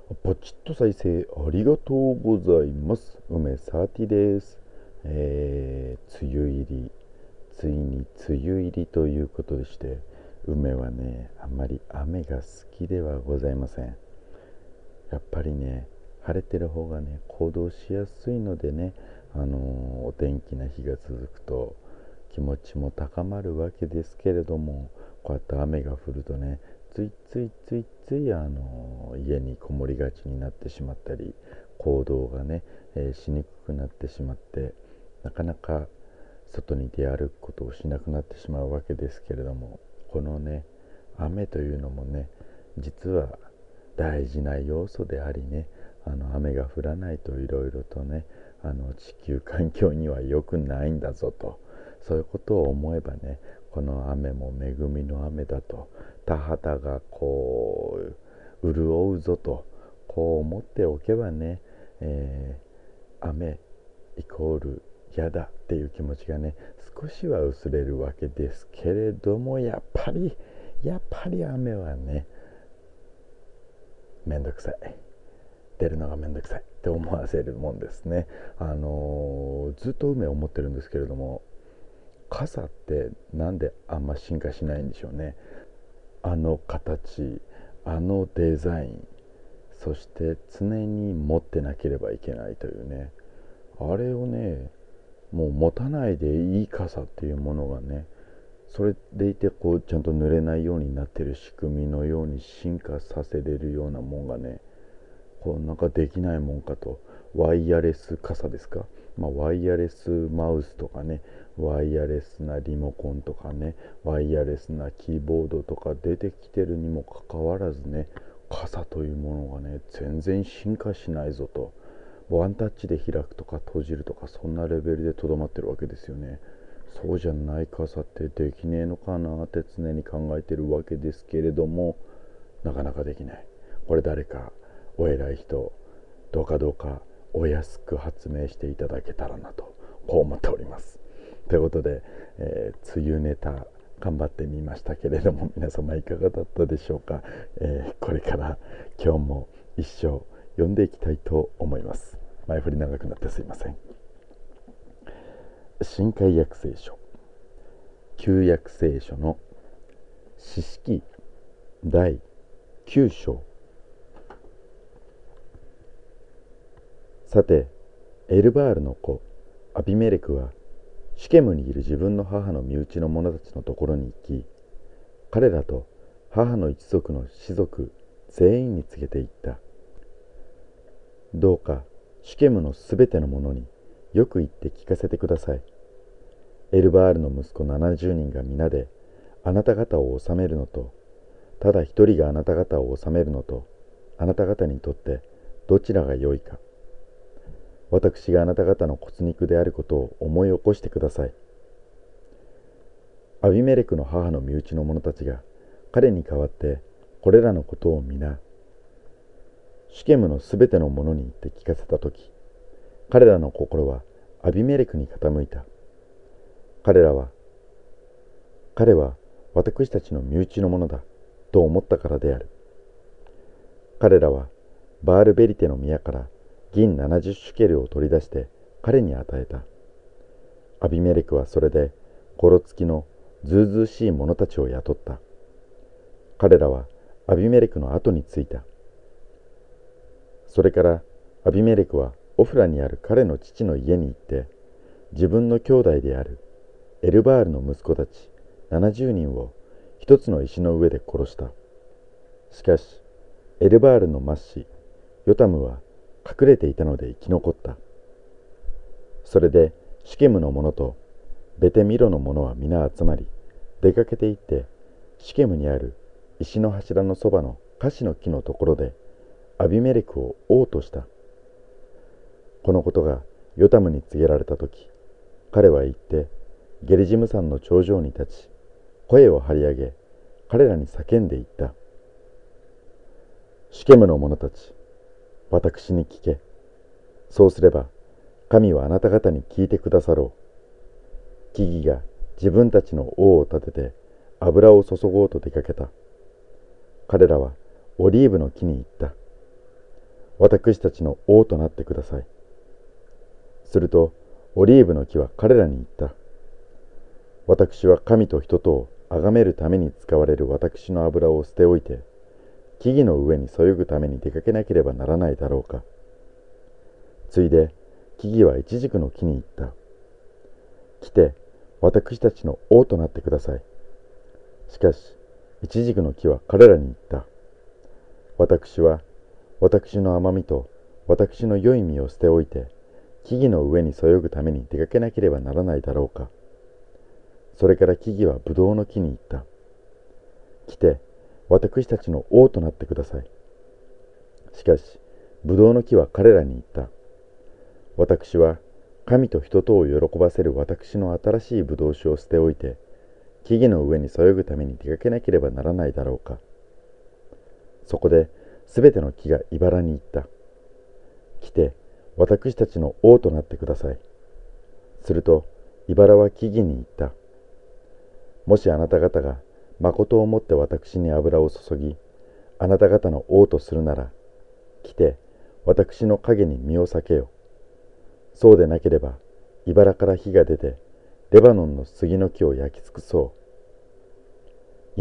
ポチッと再生ありがとうございます。梅サーティです。梅雨入り、ついに梅雨入りということでして、梅はね、あんまり雨が好きではございません。やっぱりね、晴れてる方がね、行動しやすいのでね、お天気な日が続くと気持ちも高まるわけですけれども、こうやって雨が降るとね、ついついついつい家にこもりがちになってしまったり、行動がね、しにくくなってしまって、なかなか外に出歩くことをしなくなってしまうわけですけれども、このね、雨というのもね、実は大事な要素でありね、雨が降らないといろいろとね、地球環境には良くないんだぞと、そういうことを思えばね、この雨も恵みの雨だと、田畑がこう潤うぞと、こう思っておけばね、雨イコール嫌だっていう気持ちがね、少しは薄れるわけですけれども、やっぱり雨はね、めんどくさい、出るのがめんどくさいって思わせるもんですね。ずっと梅を思ってるんですけれども、傘ってなんであんま進化しないんでしょうね。あの形、あのデザイン、そして常に持ってなければいけないというね、あれをね、もう持たないでいい傘っていうものがね、それでいてこうちゃんと濡れないようになってる仕組みのように進化させれるようなもんがね、こうなんかできないもんかと。ワイヤレス傘ですか、ワイヤレスマウスとかね、ワイヤレスなリモコンとかね、ワイヤレスなキーボードとか出てきてるにもかかわらずね、傘というものがね、全然進化しないぞと。ワンタッチで開くとか閉じるとか、そんなレベルでとどまってるわけですよね。そうじゃない傘ってできねえのかなって常に考えてるわけですけれども、なかなかできない。これ誰かお偉い人、どうかお安く発明していただけたらなと、こう思っております。ということで、梅雨ネタ頑張ってみましたけれども、皆様いかがだったでしょうか。これから今日も一生読んでいきたいと思います。前振り長くなってすいません。新海約聖書、旧約聖書の詩式第9章。さて、エルバールの子アビメレクはシュケムにいる自分の母の身内の者たちのところに行き、彼らと母の一族の士族全員に告げていった。どうかシュケムのすべての者によく言って聞かせてください。エルバールの息子70人が皆であなた方を治めるのと、ただ一人があなた方を治めるのと、あなた方にとってどちらが良いか。私があなた方の骨肉であることを思い起こしてください。アビメレクの母の身内の者たちが彼に代わってこれらのことを皆シュケムのすべての者に言って聞かせたとき、彼らの心はアビメレクに傾いた。彼は私たちの身内のものだと思ったからである。彼らはバールベリテの宮から銀70シュケルを取り出して彼に与えた。アビメレクはそれでゴロつきのずうずうしい者たちを雇った。彼らはアビメレクの後についた。それからアビメレクはオフラにある彼の父の家に行って、自分の兄弟であるエルバールの息子たち70人を一つの石の上で殺した。しかしエルバールの末子ヨタムは隠れていたので生き残った。それでシュケムの者とベテミロの者は皆集まり、出かけて行ってシュケムにある石の柱のそばのカシの木のところでアビメレクを王とした。このことがヨタムに告げられたとき、彼は行ってゲリジム山の頂上に立ち、声を張り上げ彼らに叫んでいった。シュケムの者たち、私に聞け。そうすれば神はあなた方に聞いてくださろう。木々が自分たちの王を立てて油を注ごうと出かけた。彼らはオリーブの木に行った。 私たちの王となってください。するとオリーブの木は彼らに言った。私は神と人とを崇めるために使われる私の油を捨ておいて、木々の上にそよぐために出かけなければならないだろうか。ついで木々はイチジクの木に言った。来て私たちの王となってください。しかしイチジクの木は彼らに言った。私は私の甘みと私の良い実を捨ておいて、木々の上にそよぐために出かけなければならないだろうか。それから木々はブドウの木に言った。来て私たちの王となってください。しかしブドウの木は彼らに言った。私は神と人とを喜ばせる私の新しいブドウ酒を捨ておいて、木々の上にそよぐために出かけなければならないだろうか。そこですべての木が茨に言った。来て私たちの王となってください。すると茨は木々に言った。もしあなた方が誠をもって私に油を注ぎ、あなた方の王とするなら、来て私の影に身を避けよ。そうでなければ茨から火が出てレバノンの杉の木を焼き尽くそう。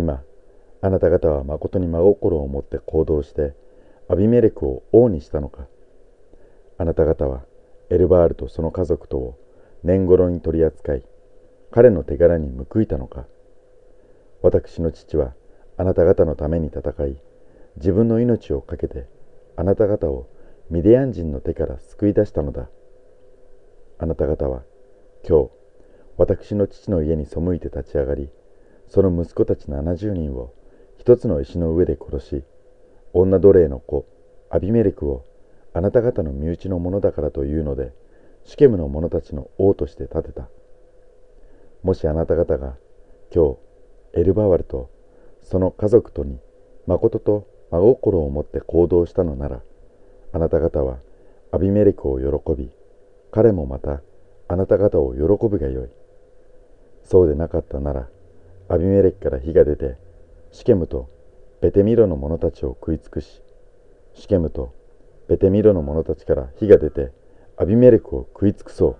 今あなた方は誠に真心を持って行動してアビメレクを王にしたのか。あなた方はエルバールとその家族とを年頃に取り扱い、彼の手柄に報いたのか。私の父はあなた方のために戦い、自分の命を懸けてあなた方をミディアン人の手から救い出したのだ。あなた方は今日私の父の家に背いて立ち上がり、その息子たち70人を一つの石の上で殺し、女奴隷の子アビメレクをあなた方の身内のものだからというので、シュケムの者たちの王として立てた。もしあなた方が今日エルバワルとその家族とに誠と真心を持って行動したのなら、あなた方はアビメレクを喜び、彼もまたあなた方を喜ぶがよい。そうでなかったなら、アビメレクから火が出て、シュケムとベテミロの者たちを食い尽くし、シュケムとベテミロの者たちから火が出て、アビメレクを食い尽くそう。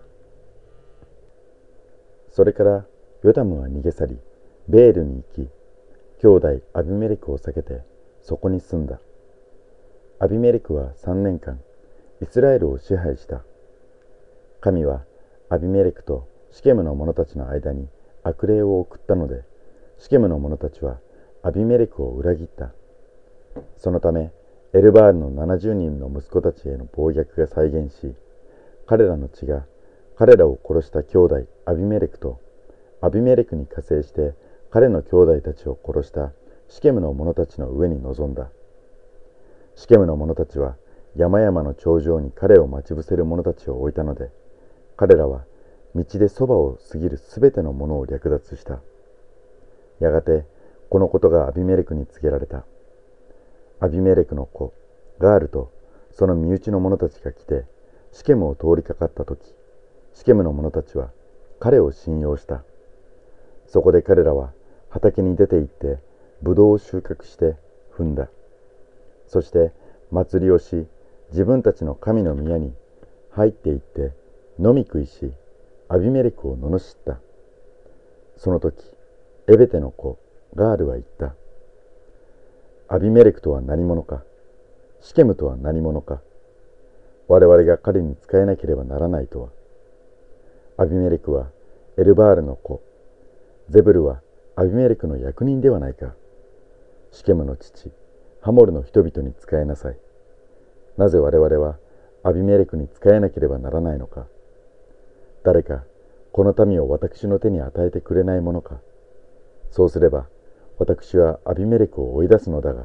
それからヨタムは逃げ去り、ベールに行き、兄弟アビメレクを避けてそこに住んだ。アビメレクは3年間イスラエルを支配した。神はアビメレクとシケムの者たちの間に悪霊を送ったので、シケムの者たちはアビメレクを裏切った。そのためエルバールの70人の息子たちへの暴虐が再現し、彼らの血が彼らを殺した兄弟アビメレクとアビメレクに加勢して彼の兄弟たちを殺したシケムの者たちの上に臨んだ。シケムの者たちは山々の頂上に彼を待ち伏せる者たちを置いたので、彼らは道でそばを過ぎるすべてのものを略奪した。やがてこのことがアビメレクに告げられた。アビメレクの子ガールとその身内の者たちが来てシケムを通りかかったとき、シケムの者たちは彼を信用した。そこで彼らは畑に出て行ってブドウを収穫して踏んだ。そして祭りをし、自分たちの神の宮に入って行って飲み食いし、アビメレクを罵った。その時エベテの子ガールは言った。アビメレクとは何者か、シケムとは何者か、我々が彼に仕えなければならないとは。アビメレクはエルバールの子、ゼブルはアビメレクの役人ではないか。シケムの父ハモルの人々に仕えなさい。なぜ我々はアビメレクに仕えなければならないのか。誰かこの民を私の手に与えてくれないものか。そうすれば私はアビメレクを追い出すのだが。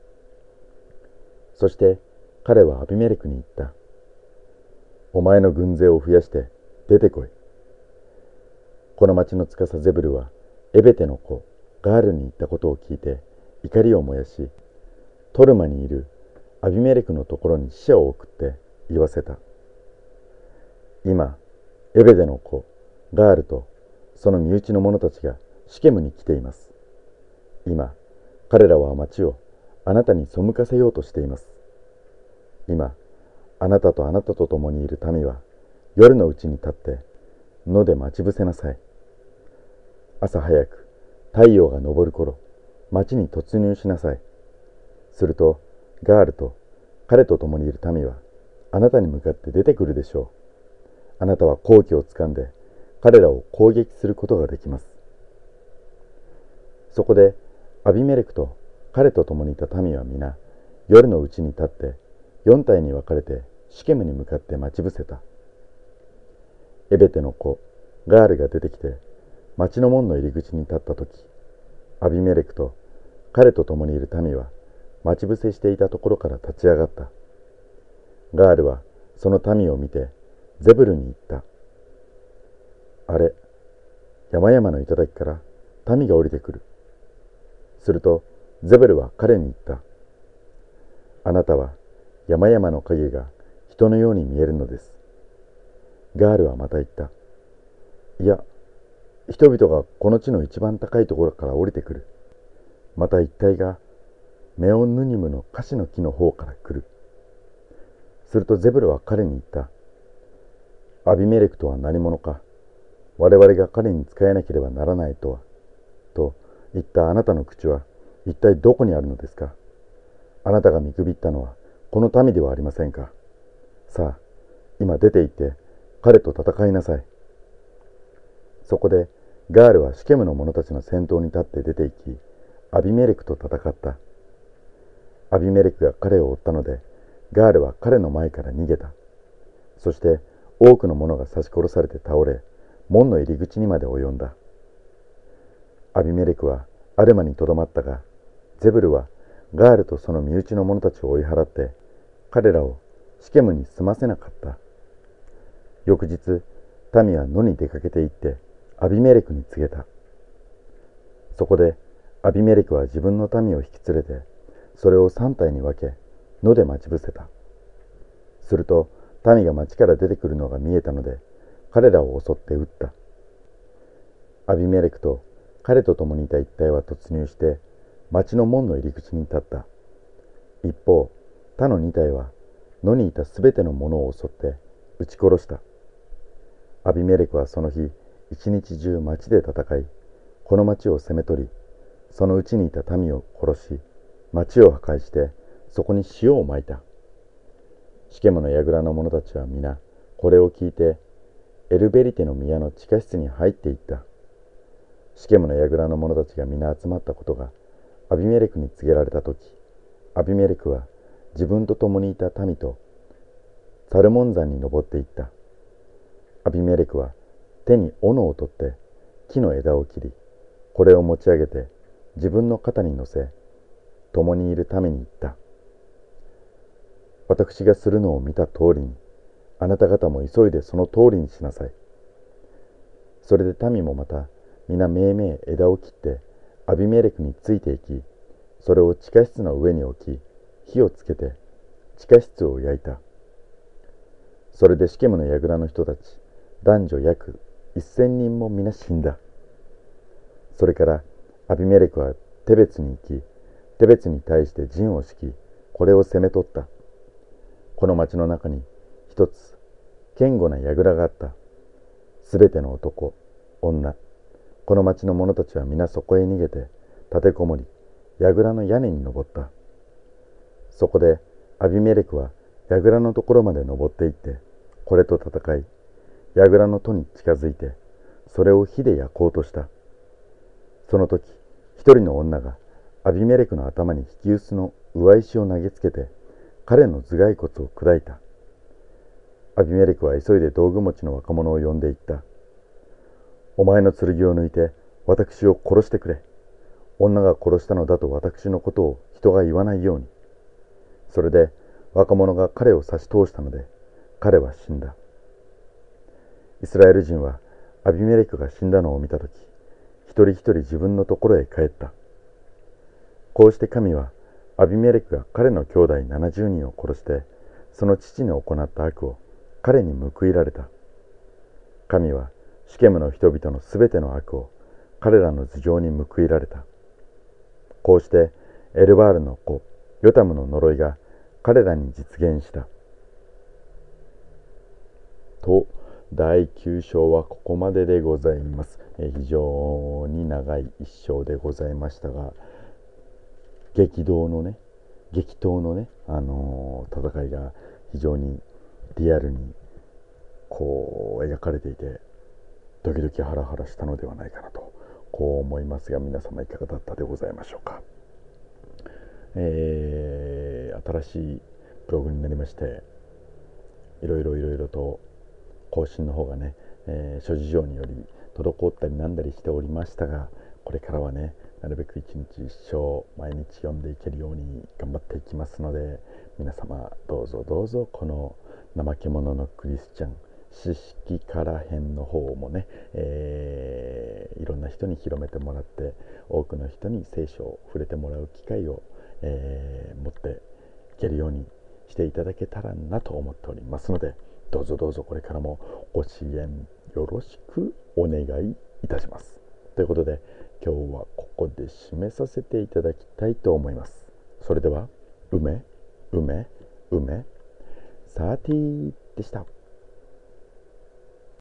そして彼はアビメレクに言った。お前の軍勢を増やして出てこい。この町の司ゼブルはエベテの子ガールに言ったことを聞いて怒りを燃やし、トルマにいるアビメレクのところに使者を送って言わせた。今エベテの子ガールとその身内の者たちがシケムに来ています。今彼らは町をあなたに背かせようとしています。 今あなたと共にいる民は夜のうちに立って野で待ち伏せなさい。朝早く太陽が昇る頃、町に突入しなさい。するとガールと彼と共にいる民はあなたに向かって出てくるでしょう。あなたは好機をつかんで彼らを攻撃することができます。そこでアビメレクと彼と共にいた民は皆夜のうちに立って4隊に分かれてシケムに向かって待ち伏せた。エベテの子ガールが出てきて町の門の入り口に立った時、アビメレクと彼と共にいる民は待ち伏せしていたところから立ち上がった。ガールはその民を見てゼブルに言った。あれ、山々の頂から民が降りてくる。するとゼブルは彼に言った。あなたは山々の影が人のように見えるのです。ガールはまた言った。いや、人々がこの地の一番高いところから降りてくる。また一体がメオンヌニムのカシの木の方から来る。するとゼブルは彼に言った。アビメレクとは何者か。我々が彼に仕えなければならないとは。と言ったあなたの口は一体どこにあるのですか。あなたが見くびったのはこの民ではありませんか。さあ、今出て行って彼と戦いなさい。そこでガールはシケムの者たちの先頭に立って出て行き、アビメレクと戦った。アビメレクが彼を追ったので、ガールは彼の前から逃げた。そして多くの者が刺し殺されて倒れ、門の入り口にまで及んだ。アビメレクはアルマにとどまったが、ゼブルはガールとその身内の者たちを追い払って、彼らをシケムに住ませなかった。翌日、民は野に出かけて行って、アビメレクに告げた。そこでアビメレクは自分の民を引き連れて、それを3隊に分け、野で待ち伏せた。すると民が町から出てくるのが見えたので、彼らを襲って撃った。アビメレクと彼と共にいた一隊は突入して町の門の入り口に立った。一方、他の2隊は野にいたすべての者を襲って撃ち殺した。アビメレクはその日一日中町で戦い、この町を攻め取り、そのうちにいた民を殺し、町を破壊してそこに塩をまいた。シケムの櫓の者たちは皆これを聞いてエルベリテの宮の地下室に入っていった。シケムの櫓の者たちが皆集まったことがアビメレクに告げられたとき、アビメレクは自分と共にいた民とサルモン山に登っていった。アビメレクは手に斧を取って木の枝を切り、これを持ち上げて自分の肩に乗せ、共にいる民に言った。私がするのを見た通りに、あなた方も急いでその通りにしなさい。それで民もまた皆めいめい枝を切ってアビメレクについていき、それを地下室の上に置き、火をつけて地下室を焼いた。それでシケムの櫓の人たち男女約1000人も皆死んだ。それからアビメレクはテベツに行き、テベツに対して陣を敷き、これを攻め取った。この町の中に一つ堅固な櫓があった。すべての男、女、この町の者たちは皆そこへ逃げて立てこもり、櫓の屋根に登った。そこでアビメレクは櫓のところまで登っていって、これと戦い、櫓の戸に近づいて、それを火で焼こうとした。その時、一人の女がアビメレクの頭に引き薄の上石を投げつけて、彼の頭蓋骨を砕いた。アビメレクは急いで道具持ちの若者を呼んでいった。お前の剣を抜いて私を殺してくれ。女が殺したのだと私のことを人が言わないように。それで若者が彼を刺し通したので、彼は死んだ。イスラエル人はアビメレクが死んだのを見たとき、一人一人自分のところへ帰った。こうして神はアビメレクが彼の兄弟70人を殺して、その父に行った悪を彼に報いられた。神はシケムの人々のすべての悪を彼らの頭上に報いられた。こうしてエルバールの子ヨタムの呪いが彼らに実現したと。第9章はここまででございます。非常に長い一章でございましたが、激闘のね、戦いが非常にリアルにこう描かれていて、ドキドキハラハラしたのではないかなとこう思いますが、皆様いかがだったでございましょうか。新しいブログになりまして、いろいろと更新の方がね、諸事情により滞ったりなんだりしておりましたが、これからはね、なるべく一日一生毎日読んでいけるように頑張っていきますので、皆様どうぞこの怠け者のクリスチャン知識から編の方もね、いろんな人に広めてもらって、多くの人に聖書を触れてもらう機会を、持っていけるようにしていただけたらなと思っておりますので、どうぞこれからもご支援よろしくお願いいたします。ということで、今日はここで締めさせていただきたいと思います。それでは、梅30でした。